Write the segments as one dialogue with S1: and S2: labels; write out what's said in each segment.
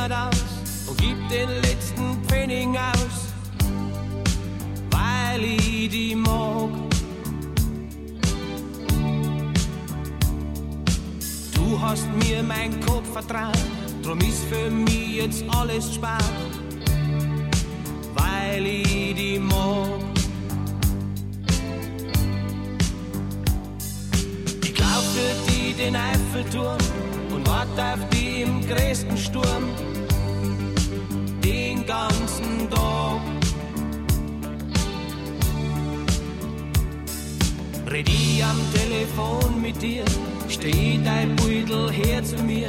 S1: Monat aus und gib den letzten Pfennig aus, weil ich die mag. Du hast mir mein Kopf vertraut, drum ist für mich jetzt alles spart, weil ich die mag. Ich glaub für die den Eiffelturm und wart auf die im größten Sturm den ganzen Tag. Red ich am Telefon mit dir, steh dein Beutel her zu mir,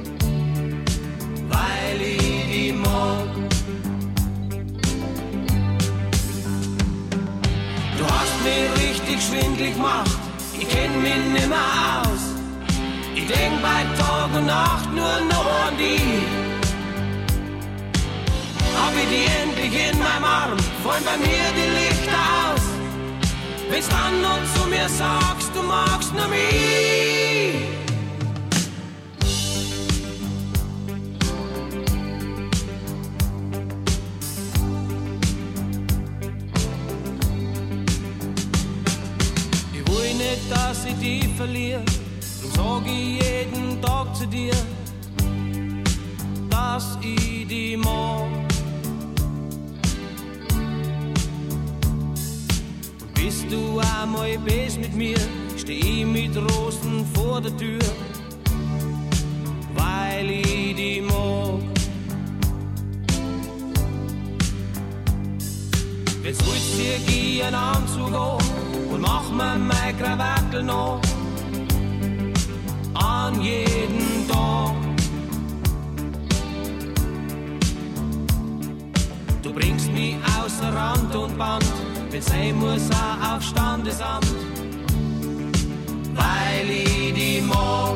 S1: weil ich die mag. Du hast mich richtig schwindlig gemacht, ich kenn mich nimmer aus. Ich denk bei Tag und Nacht nur noch an dich. Hab ich die endlich in meinem Arm, fallen bei mir die Lichter aus. Wenn's dann noch zu mir sagst, du magst nur mich. Ich will nicht, dass ich dich verliere, drum sag ich jeden Tag zu dir, dass ich dich mag. Bist du einmal best mit mir, steh ich mit Rosen vor der Tür, weil ich dich mag. Jetzt willst du dir einen Anzug an und mach mir mein Krawattel noch an jeden Tag. Du bringst mich außer Rand und Band, wenn sein muss auch auf Standesamt, weil ich dich mag.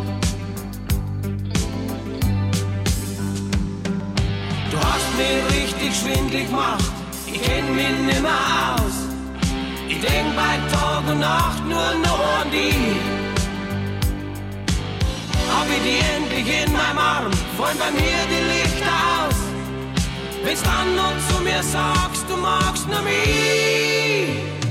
S1: Du hast mich richtig schwindlig gemacht, ich kenn mich nimmer aus. Ich denk bei Tag und Nacht nur noch an dich. Hab ich die endlich in meinem Arm, fallen bei mir die Lichter aus. Wenn's dann noch zu mir sagst, du magst nur mich.